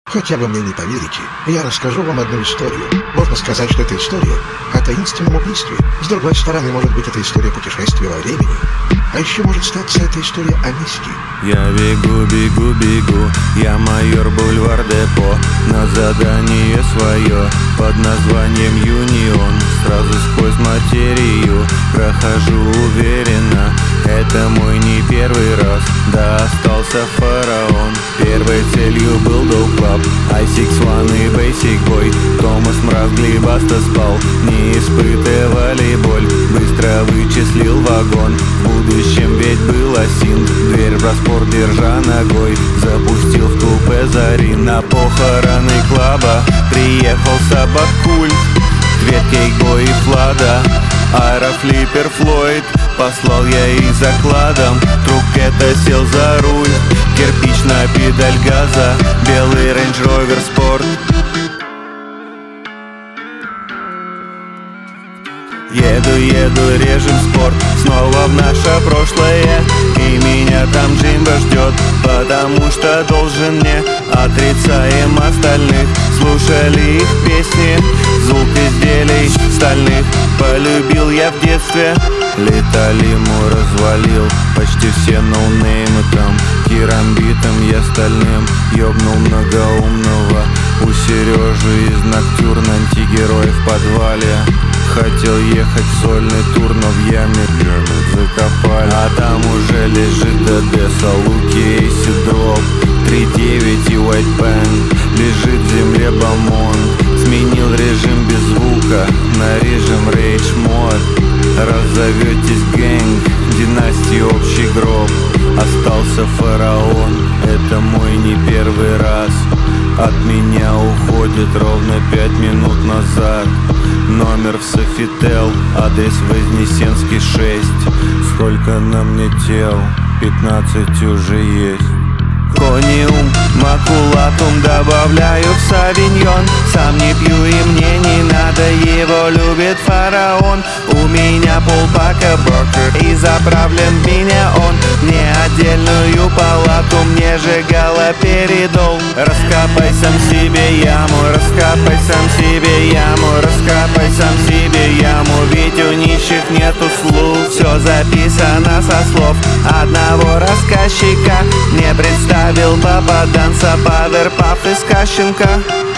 Хотя вы мне не поверите, я расскажу вам одну историю. Можно сказать, что это история о таинственном убийстве. С другой стороны, может быть, это история путешествия во времени. А еще может статься эта история о мести. Я бегу, бегу, бегу, я майор Бульвар Депо. На задание свое под названием Юнион. Сразу сквозь материю прохожу уверенно. Это мой не первый раз, да остался фараон. Первой целью был Dope Club, I61 и Basic Boy. Томас Мразгли Баста спал, не испытывали боль. Быстро вычислил вагон, в будущем ведь был осин. Дверь в распор держа ногой, запустил в купе зари. На похороны клаба приехал собак-культ. Две кейкбой и Флада, аэрофлиппер Флойд. Послал я их закладом, Трукета сел за руль. Кирпичная педаль газа, белый Range Rover Sport. Еду, еду, режем спорт, снова в наше прошлое. И меня там Джимбо ждет, потому что должен мне. Отрицаем остальных, слушали их песни. Звук изделий стальных полюбил я в детстве. Леталиму развалил почти все ноунеймы там. Керамбитом я стальным ёбнул многоумного. У Сережи из Ноктюрн антигерой в подвале. Хотел ехать в сольный тур, но в яме закопали. А там уже лежит ДД, Салуки, Эйси Дроп, 3.9 и White Pen. Лежит в земле Бамон. Сменил режим без звука на режим Rage Mod. Раззоветесь гэнг, династии общий гроб. Остался фараон, это мой не первый раз. От меня уходит ровно 5 минут назад. Номер в Софител, адрес Вознесенский 6. Сколько на мне тел? 15 уже есть. Кониум, макулатум добавляю в савиньон. Сам не пью и мне не надо, его любит фараон. У меня полпака Бокер и заправлен в меня он. Не отдельную палату, мне же галоперидол. Раскопай сам себе яму, раскопай сам себе яму, раскопай сам себе яму. Ведь у нищих нету слух, все записано со слов одного рассказчика. Не представил попаданца Паверпаф из Кащенко.